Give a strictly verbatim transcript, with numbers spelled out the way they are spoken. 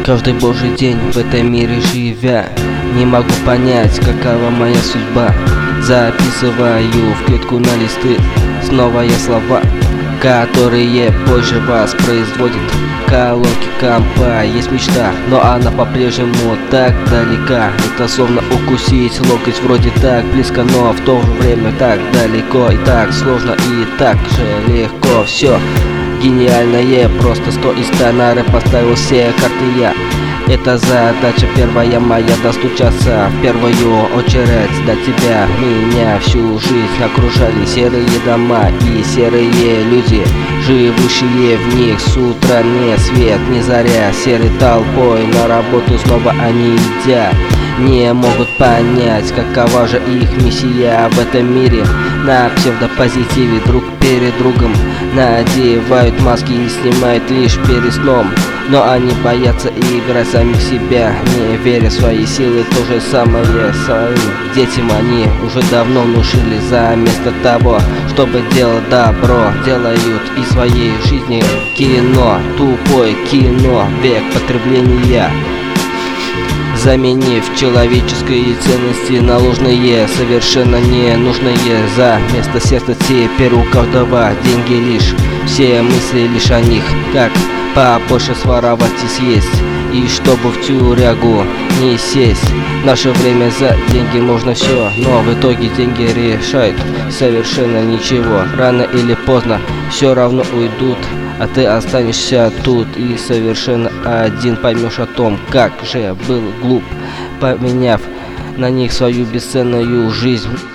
Каждый божий день в этом мире живя, не могу понять, какова моя судьба. Записываю в клетку на листы снова я слова, которые позже воспроизводит колонки компа. Есть мечта, но она по-прежнему так далека. Это словно укусить локоть, вроде так близко, но в то же время так далеко. И так сложно, и так же легко. Все гениальное, просто сто из ста на рэп поставил все карты я. Это задача первая моя, достучаться в первую очередь до тебя. Меня всю жизнь окружали серые дома и серые люди, живущие в них. С утра ни свет, ни заря, серой толпой на работу снова они едят. Не могут понять, какова же их миссия в этом мире. На псевдопозитиве друг перед другом надевают маски и снимают лишь перед сном. Но они боятся играть самих себя, не веря в свои силы. То же самое своим детям они уже давно внушили. Заместо того, чтобы делать добро, делают из своей жизни кино. Тупое кино, век потребления, заменив человеческие ценности на ложные, совершенно ненужные. За место сердца теперь у каждого деньги лишь. Все мысли лишь о них, как побольше своровать и съесть, и чтобы в тюрягу не сесть. В наше время за деньги можно все, но в итоге деньги решают совершенно ничего. Рано или поздно все равно уйдут, а ты останешься тут и совершенно один поймешь о том, как же был глуп, поменяв на них свою бесценную жизнь.